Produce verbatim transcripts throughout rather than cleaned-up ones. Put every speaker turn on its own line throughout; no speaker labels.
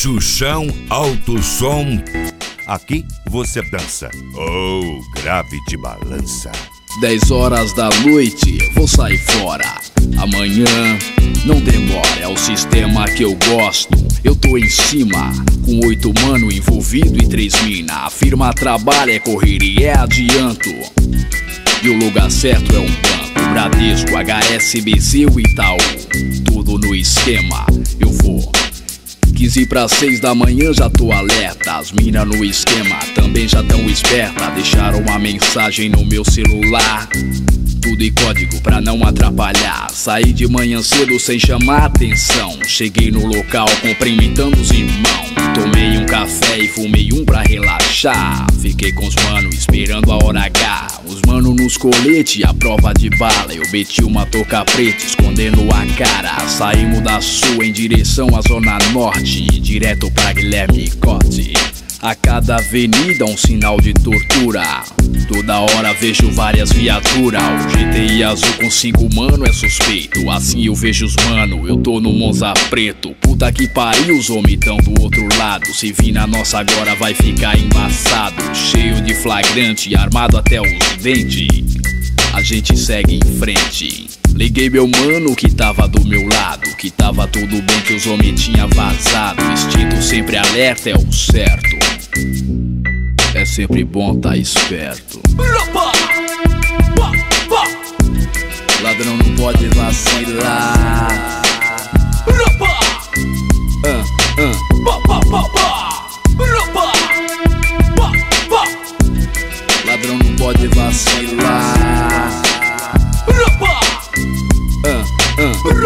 Baixa o chão, alto o som. Aqui você dança. Oh, grave te balança.
Dez horas da noite, vou sair fora. Amanhã, não demora, é o sistema que eu gosto. Eu tô em cima, com oito mano envolvido e três mina. A firma trabalha, é correria, é adianto. E o lugar certo é um banco, Bradesco, H S B C ou Itaú. Tudo no esquema, eu vou. quinze para seis da manhã já tô alerta. As mina no esquema também já tão esperta. Deixaram uma mensagem no meu celular, tudo em código pra não atrapalhar. Saí de manhã cedo sem chamar atenção. Cheguei no local cumprimentando os irmãos. Tomei um café e fumei um pra relaxar. Fiquei com os mano esperando a hora H. Os mano nos colete, a prova de bala. Eu meti uma touca preta escondendo a cara. Saímos da sul em direção à zona norte, direto pra Guilherme Cote. A cada avenida um sinal de tortura. Toda hora vejo várias viaturas. O G T I azul com cinco mano é suspeito. Assim eu vejo os mano, eu tô no Monza preto. Puta que pariu, os homens tão do outro lado. Se vir na nossa agora vai ficar embaçado. Cheio de flagrante, armado até os dentes. A gente segue em frente. Liguei meu mano que tava do meu lado, que tava tudo bem, que os homens tinha vazado. Instinto sempre alerta é o certo. É sempre bom tá esperto. Ladrão não pode vacilar. uh, uh. Ladrão não pode vacilar. uh,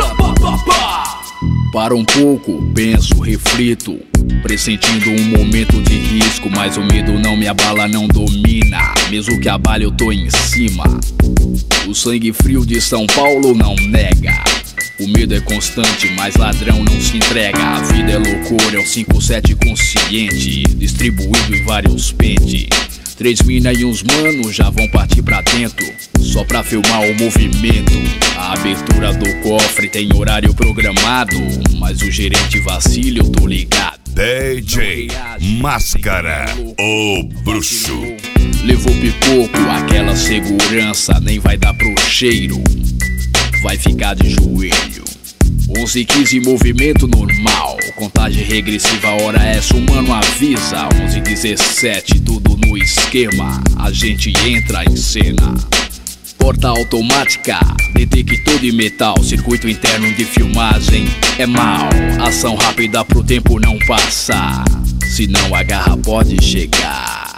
uh. Para um pouco, penso, reflito, pressentindo um momento de risco. Mas o medo não me abala, não domina. Mesmo que abale eu tô em cima. O sangue frio de São Paulo não nega. O medo é constante, mas ladrão não se entrega. A vida é loucura, é um cinco sete consciente, distribuído em vários pentes. Três mina e uns mano já vão partir pra dentro, só pra filmar o movimento. A abertura do cofre tem horário programado, mas o gerente vacila, eu tô ligado.
D J Máscara, o bruxo.
Levou pipoco, aquela segurança nem vai dar pro cheiro. Vai ficar de joelho. Onze e quinze, movimento normal. Contagem regressiva, a hora essa, o mano avisa. Onze e dezessete, tudo no esquema. A gente entra em cena. Porta automática, detector de metal. Circuito interno de filmagem é mal. Ação rápida pro tempo não passar, senão a garra pode chegar.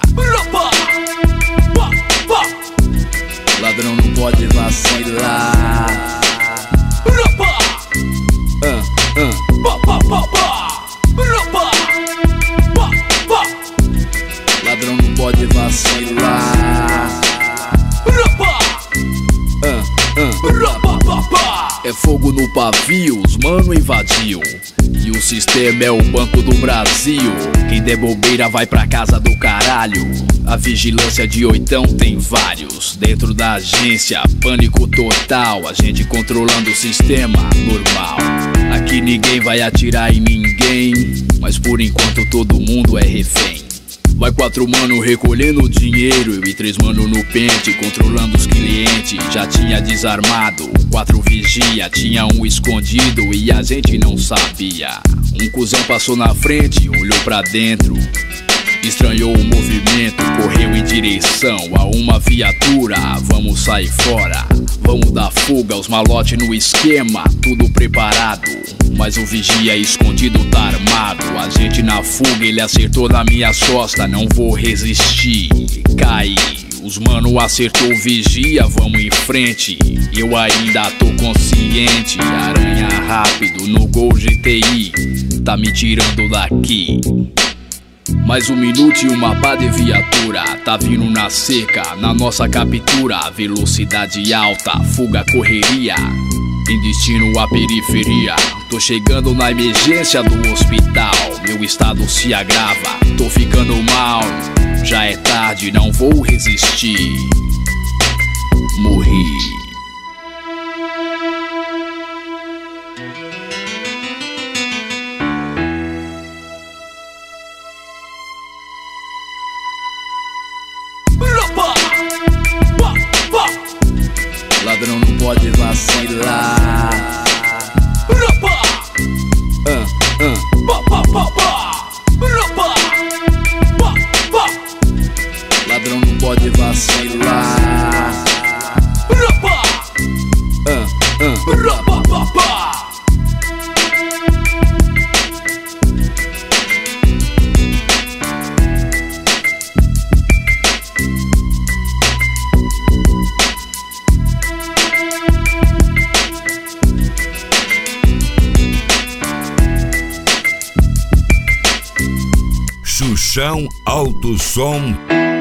Ladrão não pode vacilar. uh, uh. Ladrão não pode vacilar. É fogo no pavio, os mano invadiu. E o sistema é o Banco do Brasil. Quem der bobeira vai pra casa do caralho. A vigilância de oitão tem vários. Dentro da agência, pânico total. A gente controlando o sistema, normal. Aqui ninguém vai atirar em ninguém, mas por enquanto todo mundo é refém. Vai quatro mano recolhendo dinheiro, eu e três mano no pente, controlando os clientes. Já tinha desarmado, quatro vigia, tinha um escondido e a gente não sabia. Um cuzão passou na frente, olhou pra dentro, estranhou o movimento, correu em direção a uma viatura. Vamos sair fora, vamos dar fuga, os malotes no esquema, tudo preparado. Mas o vigia escondido tá armado. A gente na fuga, ele acertou na minha costa. Não vou resistir, caí. Os mano acertou o vigia, vamos em frente. Eu ainda tô consciente. Aranha rápido no Gol G T I, tá me tirando daqui. Mais um minuto e uma pá de viatura tá vindo na seca, na nossa captura. Velocidade alta, fuga, correria, em destino à periferia. Tô chegando na emergência do hospital, meu estado se agrava, tô ficando mal. Já é tarde, não vou resistir. Morri.
Xuxão Alto Som.